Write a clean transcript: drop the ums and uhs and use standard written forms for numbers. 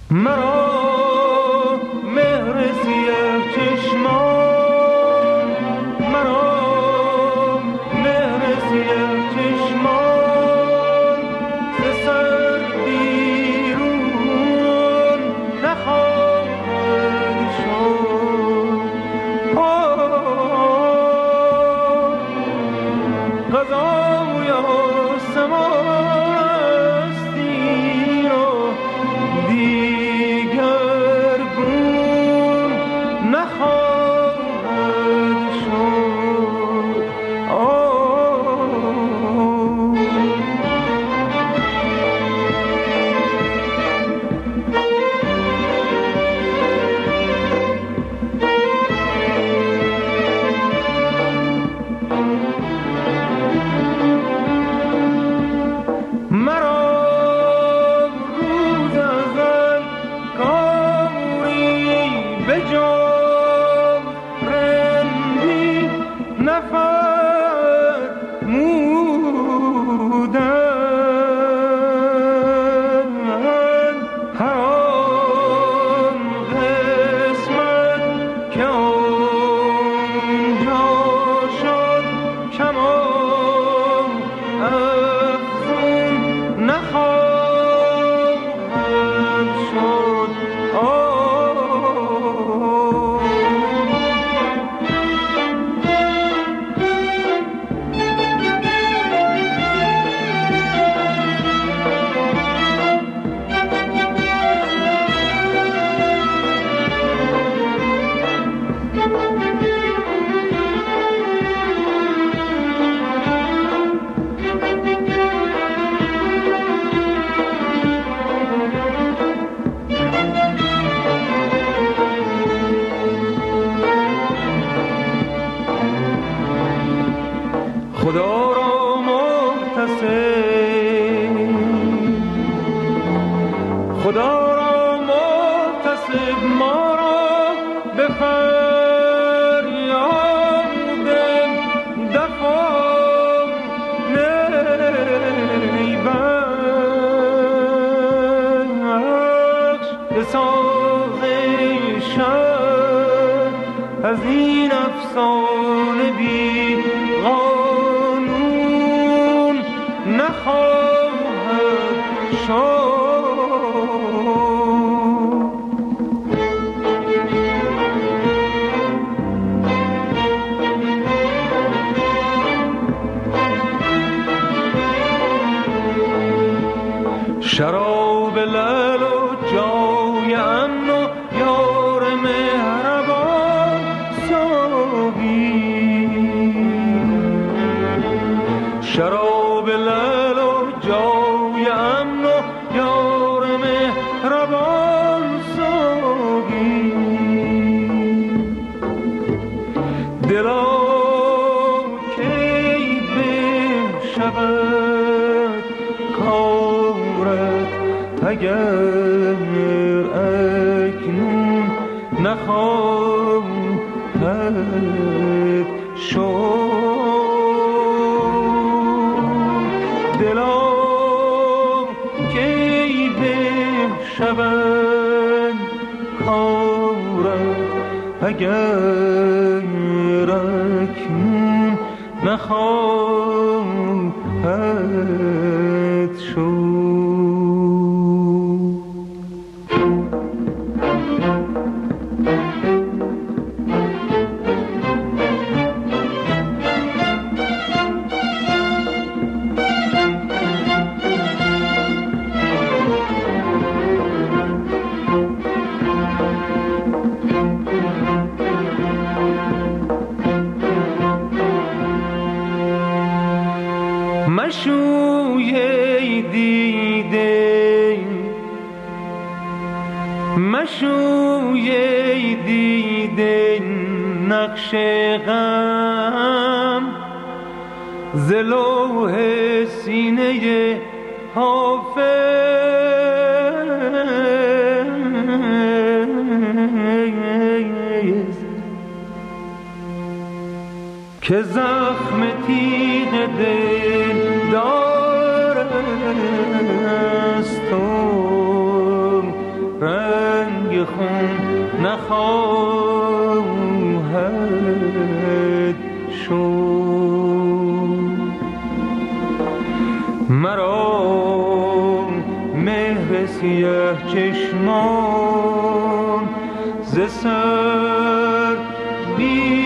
مرا مهر سیه چشمان، مرا مهر سیه چشمان، ز سر بیرون نخواهد شد. قضای آسمان است این و دیگر گون نخواهد شد. مرا روز ازل کاری به جام رندی نفرمودند. هر آن قسمت که آنجا شد کمان افزون نخواهد شد. خدا را محتسب، خدا را محتسب ما را به فریاد دفع نیبخش. به ساز شب از این افسانه بی قانون نخواهد شد. شراب لعل و جای امن و یار مهربان ساقی، شراب لعل و جای امن و یار مهربان ساقی. دلا کی بشود کارت اگر اکنون نخواهد شد. دلا کی بشود کارت اگر اکنون نخواهد شد. مشوی دیده، مشوی دیده نقش غم ز لوح سینه حافظ که زخم تیغ دل دارست و خون نخواهد شد. مرا مهر سیاه چشمان ز سر بی